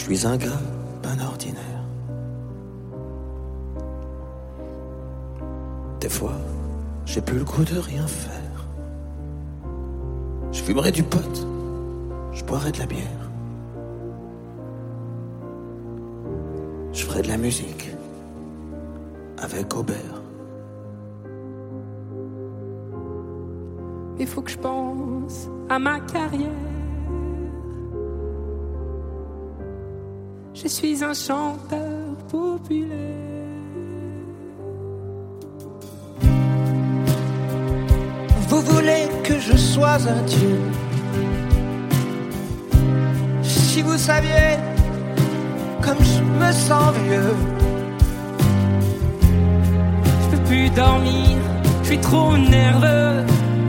suis un gars pas ordinaire. Des fois, j'ai plus le goût de rien faire. Je fumerai du pot, je boirai de la bière. Je ferai de la musique avec Aubert. Il faut que je pense à ma carrière. Je suis un chanteur populaire. Vous voulez que je sois un dieu? Si vous saviez comme je me sens vieux. Je peux plus dormir, je suis trop nerveux.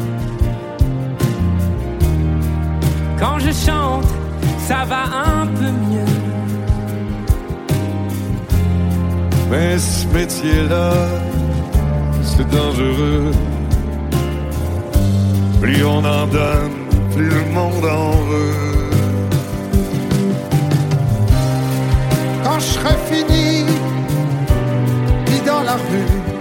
Quand je chante, ça va un peu mieux. Mais ce métier-là, c'est dangereux. Plus on en donne, plus le monde en veut. Quand je serai fini, mis dans la rue,